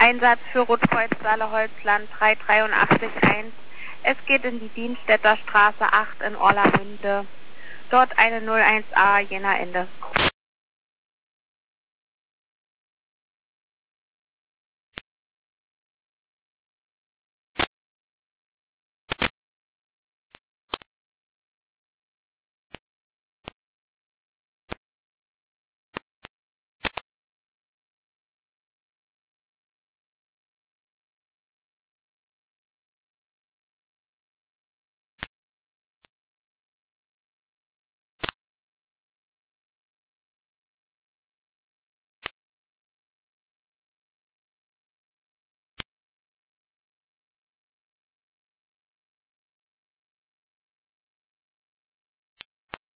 Einsatz für Rotkreuz-Saale-Holzland 3881. Es geht in die Dienststädter Straße 8 in Orlamünde. Dort eine 01A Jena Ende.